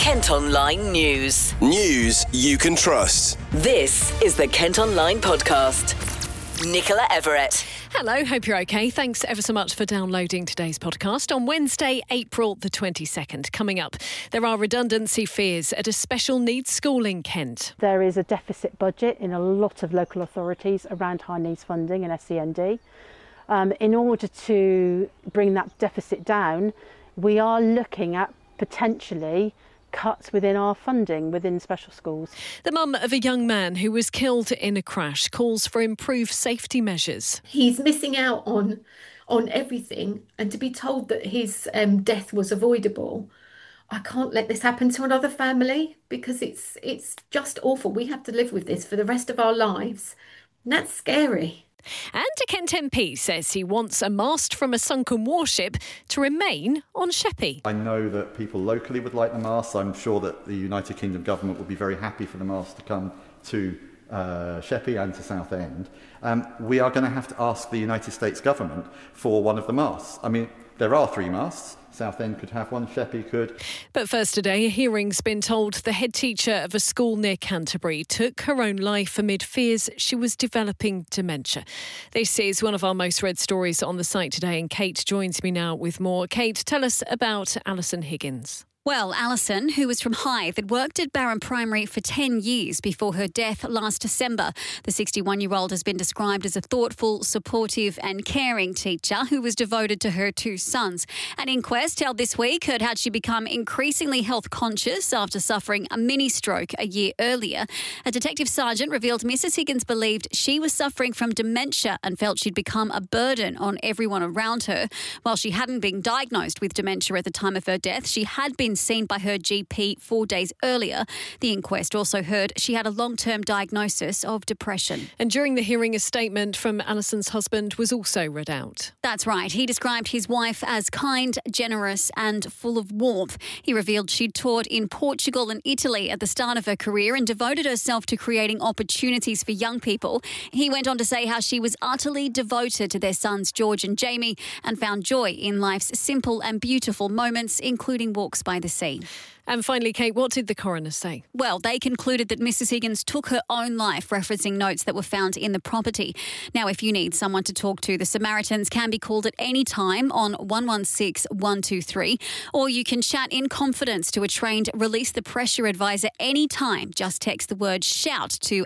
Kent Online News. News you can trust. This is the Kent Online Podcast. Nicola Everett. Hello, hope you're okay. Thanks ever so much for downloading today's podcast on Wednesday, April the 22nd. Coming up, there are redundancy fears at a special needs school in Kent. There is a deficit budget in a lot of local authorities around high needs funding and SEND. In order to bring that deficit down, we are looking at potentially cuts within our funding within special schools. The mum of a young man who was killed in a crash calls for improved safety measures. He's missing out on everything, and to be told that his death was avoidable, I can't let this happen to another family, because it's just awful. We have to live with this for the rest of our lives, and that's scary. And a Kent MP says he wants a mast from a sunken warship to remain on Sheppey. I know that people locally would like the mast. I'm sure that the United Kingdom government would be very happy for the mast to come to Sheppey and to Southend. We are going to have to ask the United States government for one of the masts. I mean, there are 3 masts. Southend could have one, Sheppey could. But first today, a hearing's been told the head teacher of a school near Canterbury took her own life amid fears she was developing dementia. This is one of our most read stories on the site today, and Kate joins me now with more. Kate, tell us about Alison Higgins. Well, Alison, who was from Hythe, had worked at Barham Primary for 10 years before her death last December. The 61-year-old has been described as a thoughtful, supportive and caring teacher who was devoted to her 2 sons. An inquest held this week heard how she become increasingly health conscious after suffering a mini stroke a year earlier. A detective sergeant revealed Mrs Higgins believed she was suffering from dementia and felt she'd become a burden on everyone around her. While she hadn't been diagnosed with dementia at the time of her death, she had been seen by her GP 4 days earlier. The inquest also heard she had a long-term diagnosis of depression. And during the hearing, a statement from Alison's husband was also read out. That's right. He described his wife as kind, generous and full of warmth. He revealed she'd taught in Portugal and Italy at the start of her career and devoted herself to creating opportunities for young people. He went on to say how she was utterly devoted to their sons George and Jamie and found joy in life's simple and beautiful moments, including walks by the sea. And finally, Kate, what did the coroner say? Well, they concluded that Mrs Higgins took her own life, referencing notes that were found in the property. Now, if you need someone to talk to, the Samaritans can be called at any time on 116 123, or you can chat in confidence to a trained Release the Pressure advisor anytime. Just text the word SHOUT to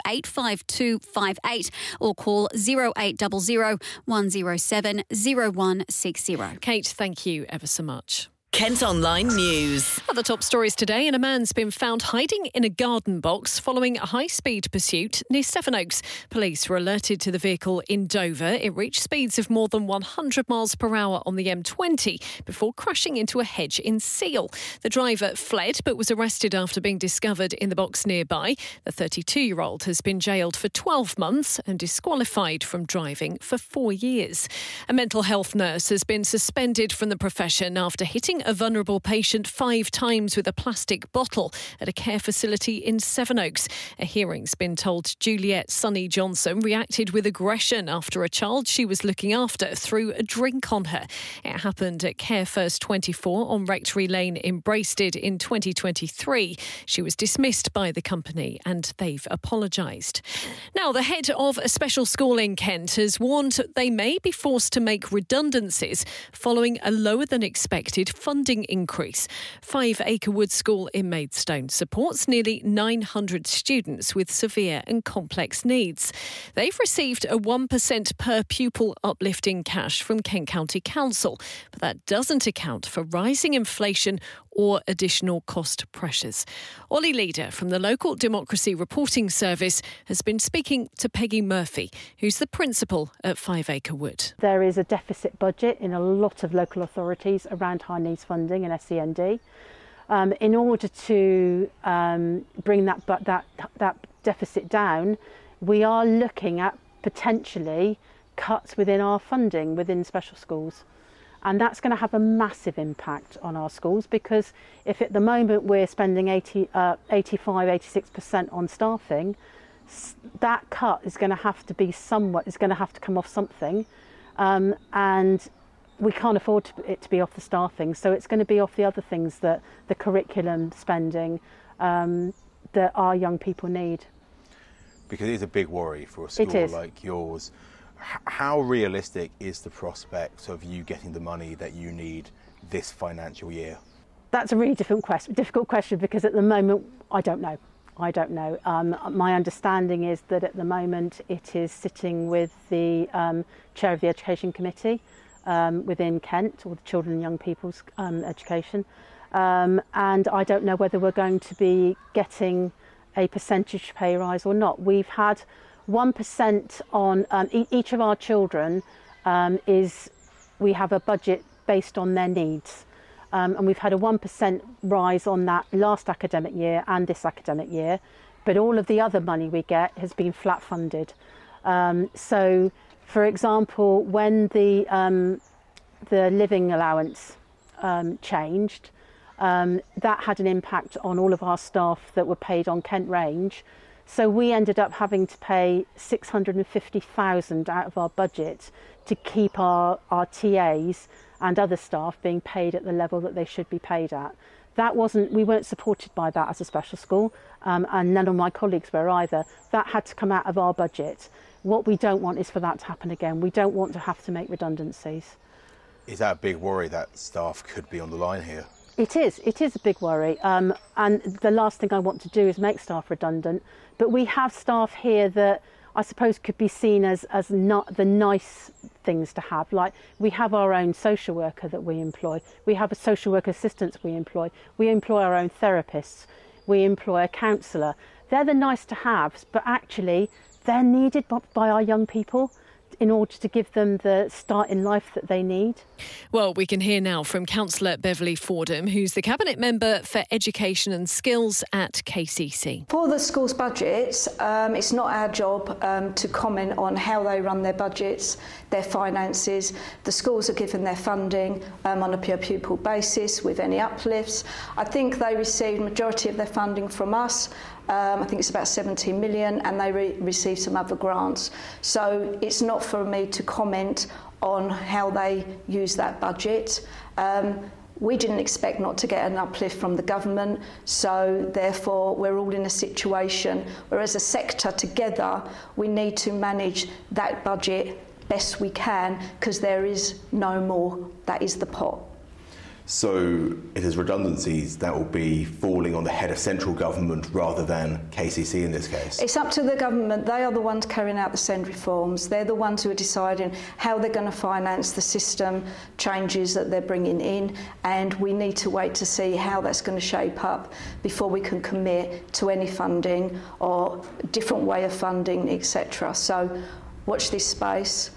85258 or call 0800 107 0160. Kate, thank you ever so much. Kent Online News. Other top stories today, and a man's been found hiding in a garden box following a high-speed pursuit near Sevenoaks. Police were alerted to the vehicle in Dover. It reached speeds of more than 100 miles per hour on the M20 before crashing into a hedge in Seal. The driver fled but was arrested after being discovered in the box nearby. The 32-year-old has been jailed for 12 months and disqualified from driving for 4 years. A mental health nurse has been suspended from the profession after hitting a vulnerable patient 5 times with a plastic bottle at a care facility in Sevenoaks. A hearing's been told Juliet Sunny Johnson reacted with aggression after a child she was looking after threw a drink on her. It happened at Care First 24 on Rectory Lane in Braested in 2023. She was dismissed by the company and they've apologised. Now, the head of a special school in Kent has warned they may be forced to make redundancies following a lower than expected funding increase. 5 Acre Wood School in Maidstone supports nearly 900 students with severe and complex needs. They've received a 1% per pupil uplift in cash from Kent County Council, but that doesn't account for rising inflation or additional cost pressures. Ollie Leader from the Local Democracy Reporting Service has been speaking to Peggy Murphy, who's the principal at 5 Acre Wood. There is a deficit budget in a lot of local authorities around high needs funding and SEND. In order to bring that deficit down, we are looking at potentially cuts within our funding within special schools. And that's going to have a massive impact on our schools, because if at the moment we're spending 85-86% on staffing, that cut is going to have to be somewhat, is going to have to come off something. And we can't afford it to be off the staffing, so it's going to be off the other things, that the curriculum spending that our young people need. Because it is a big worry for a school like yours. How realistic is the prospect of you getting the money that you need this financial year? That's a really difficult question, because at the moment I don't know. My understanding is that at the moment it is sitting with the chair of the Education Committee within Kent, or the Children and Young People's Education, and I don't know whether we're going to be getting a percentage pay rise or not. We've had 1% on each of our children. We have a budget based on their needs. And we've had a 1% rise on that last academic year and this academic year, but all of the other money we get has been flat funded. So, for example, when the living allowance changed, that had an impact on all of our staff that were paid on Kent Range. So we ended up having to pay $650,000 out of our budget to keep our TAs and other staff being paid at the level that they should be paid at. We weren't supported by that as a special school, and none of my colleagues were either. That had to come out of our budget. What we don't want is for that to happen again. We don't want to have to make redundancies. Is that a big worry that staff could be on the line here? It is a big worry, and the last thing I want to do is make staff redundant, but we have staff here that I suppose could be seen as not the nice things to have. Like, we have our own social worker that we employ, we have a social worker assistant we employ our own therapists, we employ a counsellor. They're the nice to haves, but actually they're needed by our young people in order to give them the start in life that they need. Well, we can hear now from Councillor Beverley Fordham, who's the Cabinet Member for Education and Skills at KCC. For the schools' budgets, it's not our job to comment on how they run their budgets, their finances. The schools are given their funding on a per-pupil basis with any uplifts. I think they received the majority of their funding from us. I think it's about 17 million, and they received some other grants. So it's not for me to comment on how they use that budget. We didn't expect not to get an uplift from the government, so therefore we're all in a situation where, as a sector together, we need to manage that budget best we can, because there is no more. That is the pot. So it is redundancies that will be falling on the head of central government rather than KCC in this case? It's up to the government. They are the ones carrying out the SEND reforms. They're the ones who are deciding how they're going to finance the system changes that they're bringing in, and we need to wait to see how that's going to shape up before we can commit to any funding or different way of funding, etc. So watch this space.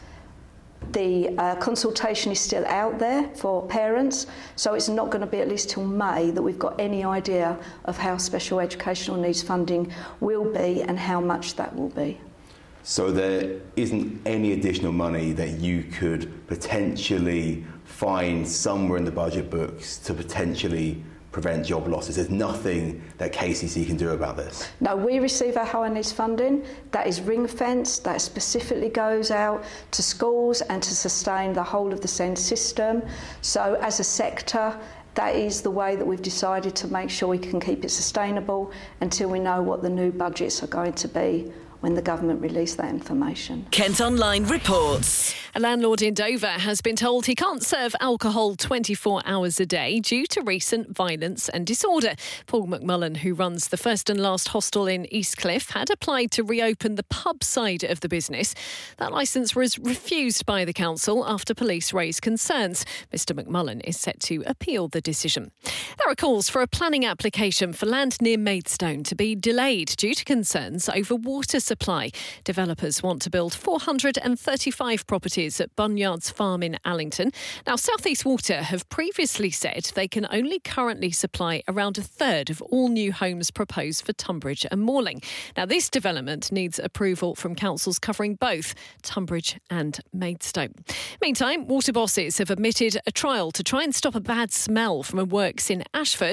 The consultation is still out there for parents, so it's not going to be at least till May that we've got any idea of how special educational needs funding will be and how much that will be. So there isn't any additional money that you could potentially find somewhere in the budget books to potentially prevent job losses? There's nothing that KCC can do about this? No, we receive our higher needs funding. That is ring-fenced. That specifically goes out to schools and to sustain the whole of the SEND system. So as a sector, that is the way that we've decided to make sure we can keep it sustainable until we know what the new budgets are going to be when the government release that information. Kent Online reports. A landlord in Dover has been told he can't serve alcohol 24 hours a day due to recent violence and disorder. Paul McMullen, who runs the First and Last hostel in Eastcliff, had applied to reopen the pub side of the business. That licence was refused by the council after police raised concerns. Mr McMullen is set to appeal the decision. There are calls for a planning application for land near Maidstone to be delayed due to concerns over water supply. Developers want to build 435 properties at Bunyards Farm in Allington. Now, South East Water have previously said they can only currently supply around a third of all new homes proposed for Tunbridge and Morling. Now, this development needs approval from councils covering both Tunbridge and Maidstone. Meantime, water bosses have admitted a trial to try and stop a bad smell from a works in Ashford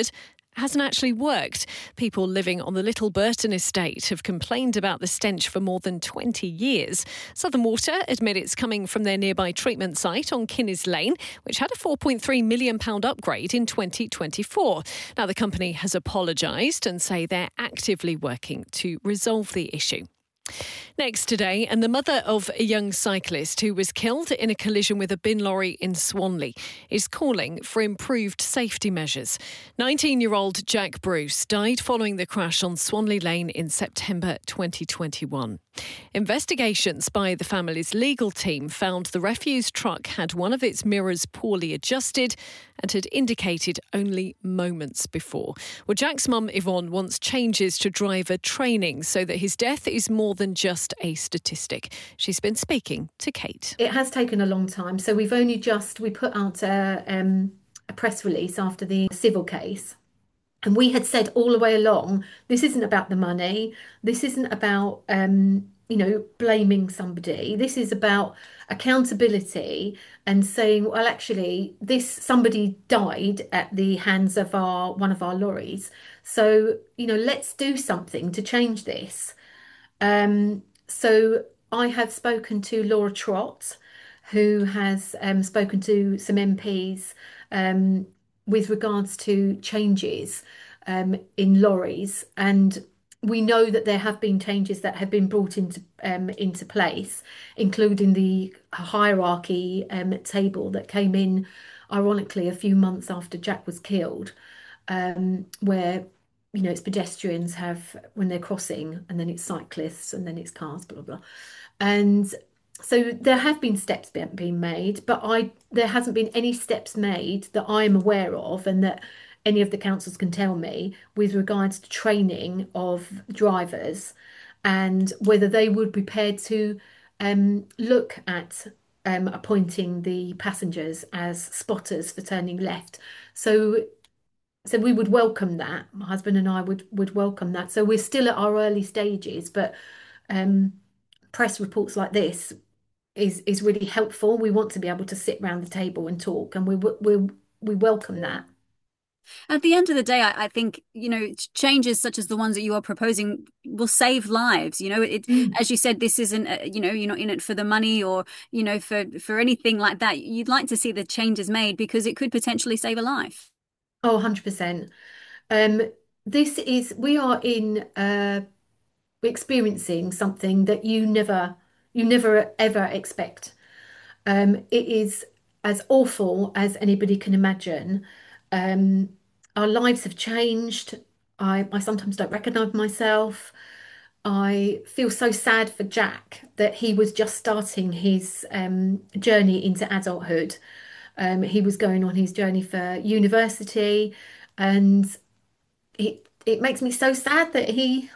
hasn't actually worked. People living on the Little Burton estate have complained about the stench for more than 20 years. Southern Water admit it's coming from their nearby treatment site on Kinnes Lane, which had a £4.3 million upgrade in 2024. Now, the company has apologised and say they're actively working to resolve the issue. Next today, and the mother of a young cyclist who was killed in a collision with a bin lorry in Swanley is calling for improved safety measures. 19-year-old Jack Bruce died following the crash on Swanley Lane in September 2021. Investigations by the family's legal team found the refuse truck had one of its mirrors poorly adjusted and had indicated only moments before. Well, Jack's mum, Yvonne, wants changes to driver training so that his death is more than just a statistic. She's been speaking to Kate. It has taken a long time. So we put out a press release after the civil case. And we had said all the way along, this isn't about the money. This isn't about, blaming somebody. This is about accountability and saying, well, actually, somebody died at the hands of one of our lorries. So, let's do something to change this. So I have spoken to Laura Trott, who has spoken to some MPs with regards to changes in lorries, and we know that there have been changes that have been brought into place, including the hierarchy table that came in, ironically, a few months after Jack was killed, where it's pedestrians have when they're crossing, and then it's cyclists, and then it's cars, blah blah blah, and so there have been steps being made, but there hasn't been any steps made that I'm aware of, and that any of the councils can tell me with regards to training of drivers, and whether they would be prepared to look at appointing the passengers as spotters for turning left. So we would welcome that. My husband and I would welcome that. So we're still at our early stages, but press reports like this is really helpful. We want to be able to sit around the table and talk, and we welcome that. At the end of the day, I think, changes such as the ones that you are proposing will save lives. As you said, this isn't, you're not in it for the money or, for anything like that. You'd like to see the changes made because it could potentially save a life. Oh, 100%. We're experiencing something that you never ever expect. It is as awful as anybody can imagine. Our lives have changed. I sometimes don't recognise myself. I feel so sad for Jack that he was just starting his journey into adulthood. He was going on his journey for university, and it makes me so sad that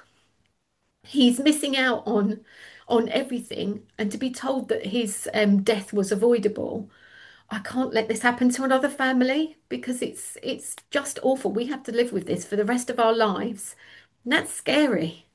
he's missing out on everything, and to be told that his death was avoidable. I can't let this happen to another family because it's just awful. We have to live with this for the rest of our lives, and that's scary.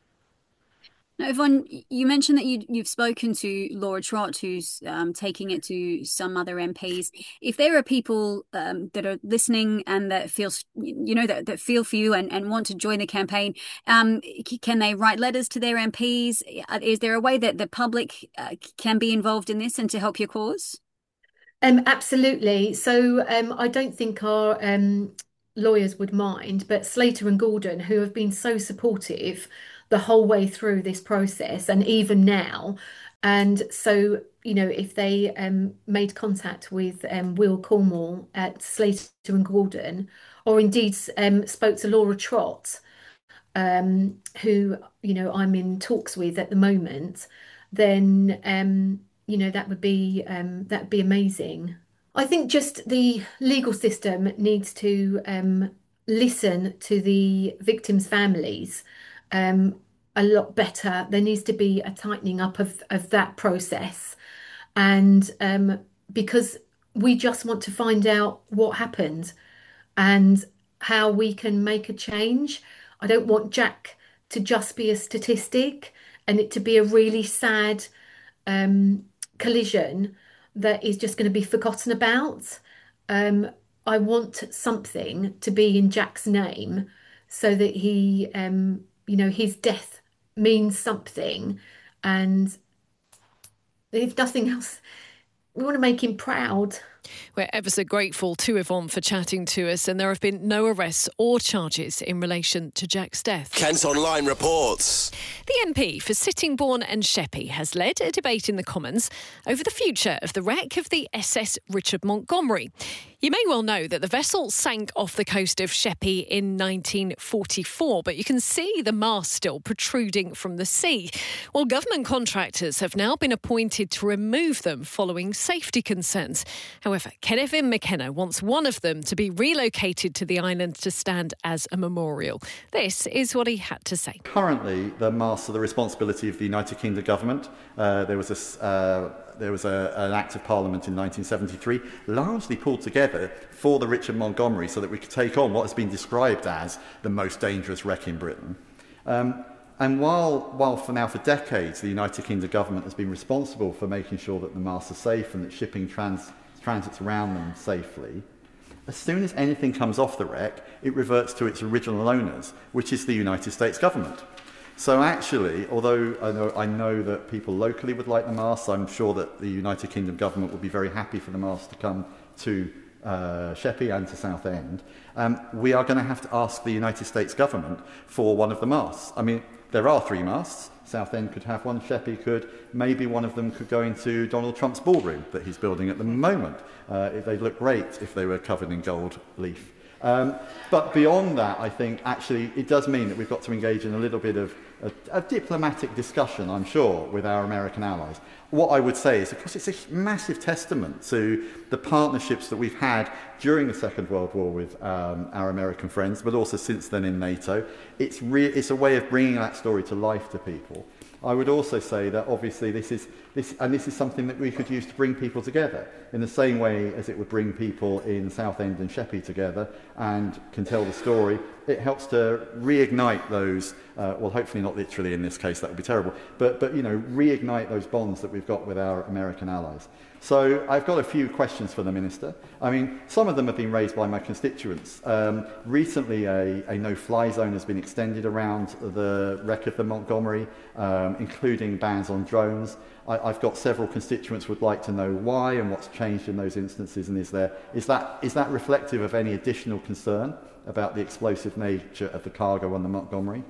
Now, Yvonne, you mentioned that you've spoken to Laura Trott, who's taking it to some other MPs. If there are people that are listening and that that feel for you and want to join the campaign, can they write letters to their MPs? Is there a way that the public can be involved in this and to help your cause? Absolutely. So I don't think our lawyers would mind, but Slater and Gordon, who have been so supportive the whole way through this process and even now. And so, if they made contact with Will Cornwall at Slater and Gordon, or indeed spoke to Laura Trott, who, I'm in talks with at the moment, then that would be amazing. I think just the legal system needs to listen to the victims' families a lot better. There needs to be a tightening up of that process, and because we just want to find out what happened and how we can make a change. I don't want Jack to just be a statistic and it to be a really sad collision that is just going to be forgotten about. I want something to be in Jack's name so that he, his death means something. And if nothing else, we want to make him proud. We're ever so grateful to Yvonne for chatting to us, and there have been no arrests or charges in relation to Jack's death. Kent Online reports. The MP for Sittingbourne and Sheppey has led a debate in the Commons over the future of the wreck of the SS Richard Montgomery. You may well know that the vessel sank off the coast of Sheppey in 1944, but you can see the mast still protruding from the sea. Well, government contractors have now been appointed to remove them following safety concerns. However, Kenneth McKenna wants one of them to be relocated to the island to stand as a memorial. This is what he had to say. Currently, the masts are the responsibility of the United Kingdom government. There was an Act of Parliament in 1973, largely pulled together for the Richard Montgomery so that we could take on what has been described as the most dangerous wreck in Britain. And while for decades the United Kingdom government has been responsible for making sure that the masts are safe and that shipping transits around them safely, as soon as anything comes off the wreck, it reverts to its original owners, which is the United States government. So actually, although I know that people locally would like the masts, I'm sure that the United Kingdom government would be very happy for the masts to come to Sheppey and to Southend. We are going to have to ask the United States government for one of the masts. I mean, there are 3 masts. Southend could have one, Sheppey could. Maybe one of them could go into Donald Trump's ballroom that he's building at the moment. They'd look great if they were covered in gold leaf. But beyond that, I think actually it does mean that we've got to engage in a little bit of a diplomatic discussion, I'm sure, with our American allies. What I would say is, of course, it's a massive testament to the partnerships that we've had during the Second World War with our American friends, but also since then in NATO. It's a way of bringing that story to life to people. I would also say that obviously this is something that we could use to bring people together in the same way as it would bring people in Southend and Sheppey together and can tell the story. It helps to reignite those, well, hopefully not literally in this case, that would be terrible, but reignite those bonds that we've got with our American allies. So I've got a few questions for the Minister. I mean, some of them have been raised by my constituents. Recently, a no-fly zone has been extended around the wreck of the Montgomery, including bans on drones. I've got several constituents who would like to know why and what's changed in those instances, and is that reflective of any additional concern about the explosive nature of the cargo on the Montgomery?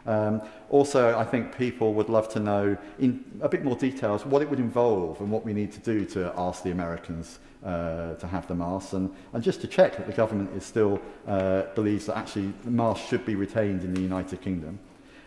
Also, I think people would love to know in a bit more details what it would involve and what we need to do to ask the Americans to have the masts, and just to check that the government is still believes that actually the masts should be retained in the United Kingdom.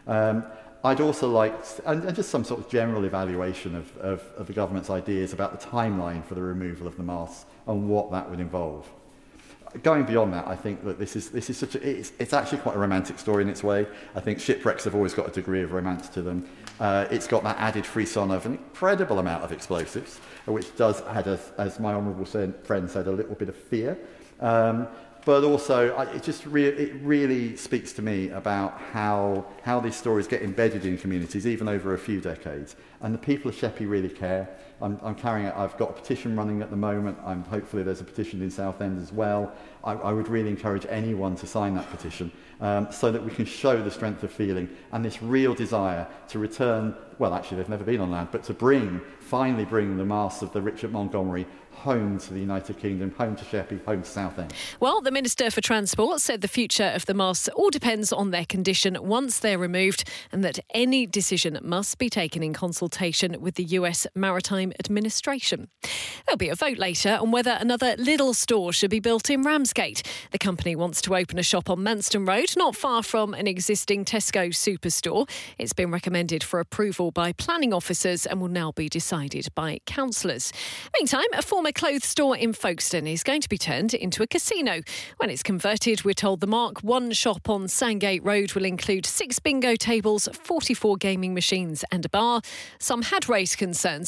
I'd also like, and just some sort of general evaluation of the government's ideas about the timeline for the removal of the masts and what that would involve. Going beyond that, I think that this is such it's actually quite a romantic story in its way. I think shipwrecks have always got a degree of romance to them. It's got that added frisson of an incredible amount of explosives, which does add, as my honourable friend said, a little bit of fear. But also, it really speaks to me about how these stories get embedded in communities, even over a few decades. And the people of Sheppey really care. I've got a petition running at the moment. Hopefully there's a petition in Southend as well. I would really encourage anyone to sign that petition so that we can show the strength of feeling and this real desire to return, well, actually they've never been on land, but to finally bring the masts of the Richard Montgomery home to the United Kingdom, home to Sheppey, home to Southend. Well, the Minister for Transport said the future of the masts all depends on their condition once they're removed, and that any decision must be taken in consultation with the US Maritime Administration. There'll be a vote later on whether another Lidl store should be built in Ramsgate. The company wants to open a shop on Manston Road, not far from an existing Tesco superstore. It's been recommended for approval by planning officers and will now be decided by councillors. Meantime, a former clothes store in Folkestone is going to be turned into a casino. When it's converted, we're told the Mark 1 shop on Sandgate Road will include 6 bingo tables, 44 gaming machines and a bar. Some had raised concerns about it causing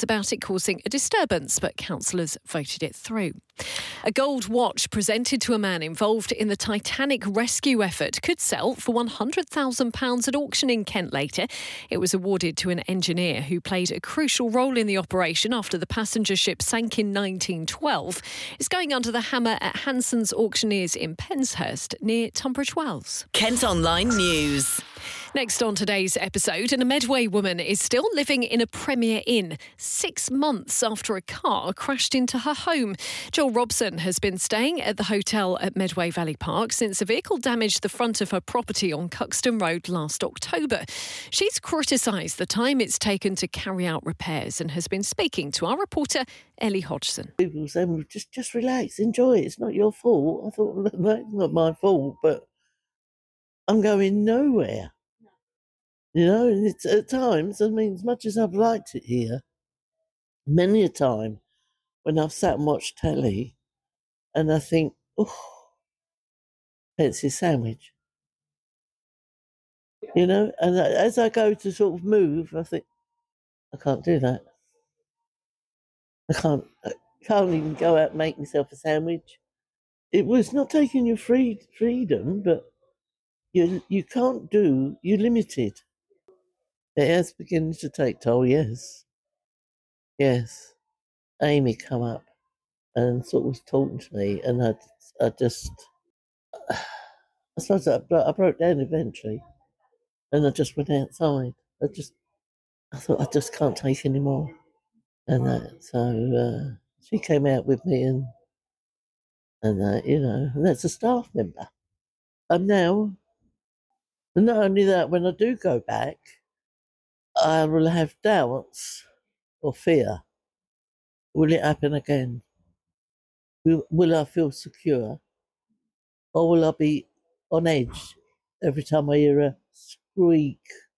causing a disturbance, but councillors voted it through. A gold watch presented to a man involved in the Titanic rescue effort could sell for £100,000 at auction in Kent later. It was awarded to an engineer who played a crucial role in the operation after the passenger ship sank in 1912. It's going under the hammer at Hanson's Auctioneers in Penshurst near Tunbridge Wells. Kent Online News. Next on today's episode, and a Medway woman is still living in a Premier Inn 6 months after a car crashed into her home. Jill Robson has been staying at the hotel at Medway Valley Park since a vehicle damaged the front of her property on Cuxton Road last October. She's criticised the time it's taken to carry out repairs and has been speaking to our reporter Ellie Hodgson. People say, well, just relax, enjoy it, it's not your fault. I thought, well, no, it's not my fault, but I'm going nowhere. You know, and it's at times, I mean, as much as I've liked it here, many a time when I've sat and watched telly and I think, oh, fancy a sandwich. You know, and as I go to sort of move, I think, I can't do that. I can't even go out and make myself a sandwich. It was not taking your freedom, but you can't do, you're limited. It has beginning to take toll, yes. Yes. Amy come up and sort of was talking to me, and I suppose I broke down eventually, and I just went outside. I thought I just can't take any more. And so she came out with me, and you know, and that's a staff member. And now, and not only that, when I do go back, I will have doubts or fear. Will it happen again? Will I feel secure? Or will I be on edge every time I hear a squeak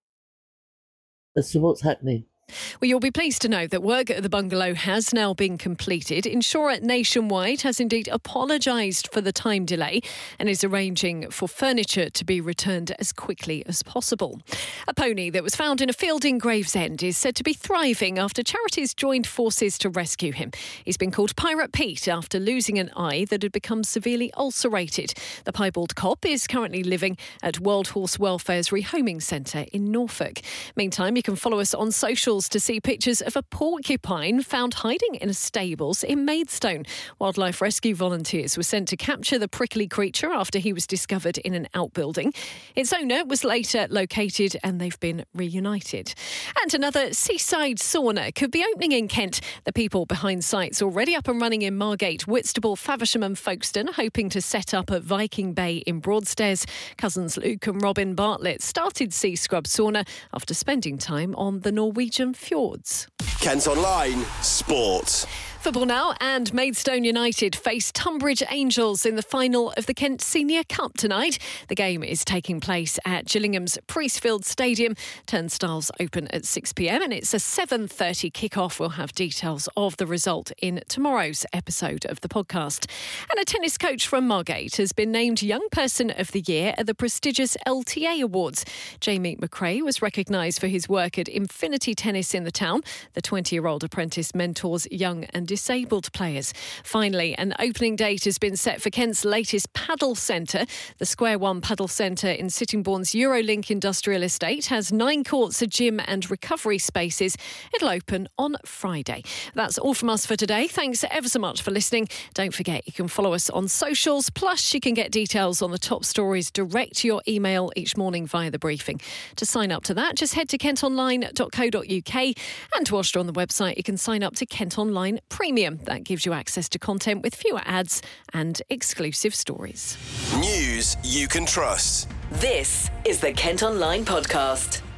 as to what's happening? Well, you'll be pleased to know that work at the bungalow has now been completed. Insurer Nationwide has indeed apologised for the time delay and is arranging for furniture to be returned as quickly as possible. A pony that was found in a field in Gravesend is said to be thriving after charities joined forces to rescue him. He's been called Pirate Pete after losing an eye that had become severely ulcerated. The piebald cop is currently living at World Horse Welfare's rehoming centre in Norfolk. Meantime, you can follow us on socials to see pictures of a porcupine found hiding in a stables in Maidstone. Wildlife rescue volunteers were sent to capture the prickly creature after he was discovered in an outbuilding. Its owner was later located and they've been reunited. And another seaside sauna could be opening in Kent. The people behind sites already up and running in Margate, Whitstable, Faversham and Folkestone, hoping to set up at Viking Bay in Broadstairs. Cousins Luke and Robin Bartlett started Sea Scrub Sauna after spending time on the Norwegian fjords. Kent Online Sport. Football now, and Maidstone United face Tunbridge Angels in the final of the Kent Senior Cup tonight. The game is taking place at Gillingham's Priestfield Stadium. Turnstiles open at 6 p.m. and it's a 7:30 kick-off. We'll have details of the result in tomorrow's episode of the podcast. And a tennis coach from Margate has been named Young Person of the Year at the prestigious LTA Awards. Jamie McRae was recognised for his work at Infinity Tennis in the town. The 20-year-old apprentice mentors young and disabled players. Finally, an opening date has been set for Kent's latest paddle centre. The Square One Paddle Centre in Sittingbourne's Eurolink Industrial Estate has 9 courts, a gym and recovery spaces. It'll open on Friday. That's all from us for today. Thanks ever so much for listening. Don't forget, you can follow us on socials. Plus, you can get details on the top stories direct to your email each morning via the briefing. To sign up to that, just head to kentonline.co.uk, and whilst you're on the website, you can sign up to Kent Online Premium. That gives you access to content with fewer ads and exclusive stories. News you can trust. This is the Kent Online Podcast.